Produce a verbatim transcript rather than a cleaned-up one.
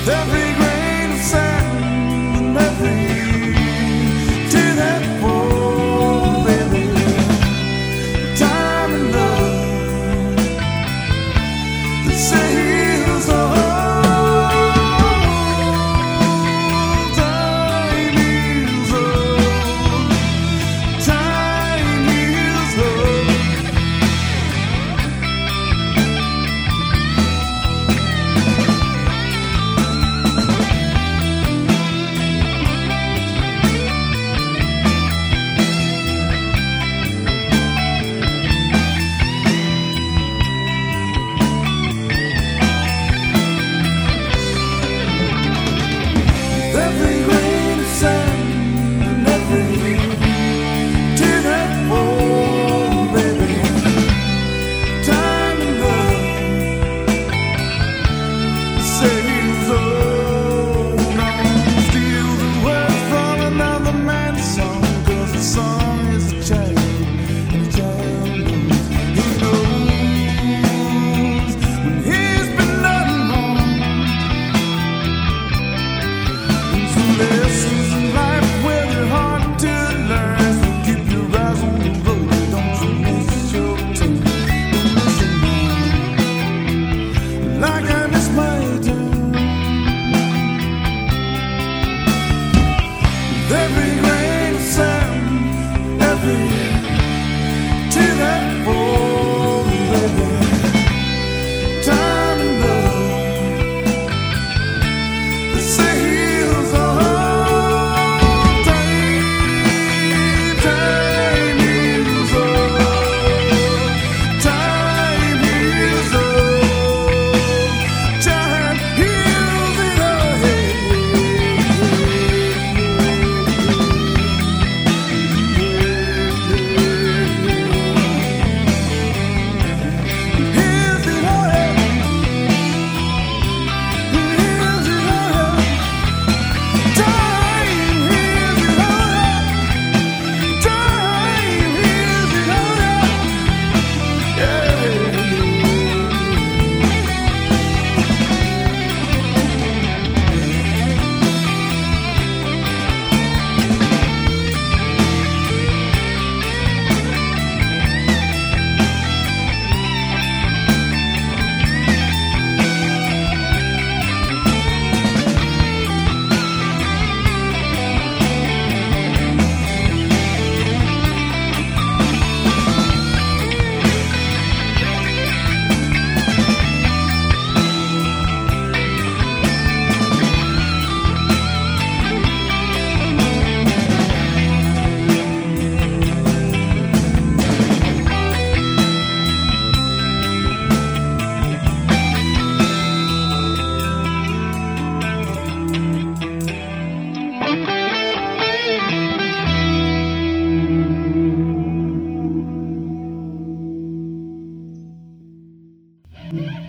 Every grain of sand and every tear that falls, baby. Time and love that sails the whole. Time heals love. Time heals love. Every grain of sand and every tear that falls, baby. Time and love sails on. Steal the words from another man's song, 'cause the song is a child, and the child knows. He knows when he's been done wrong. Lessons in life where they're hard to learn. So keep your eyes on the road, don't you miss your turn. Don't miss it now, like I miss my turn. With every grain of sand, every tear that falls, baby. Time and love that sails on. Mm-hmm.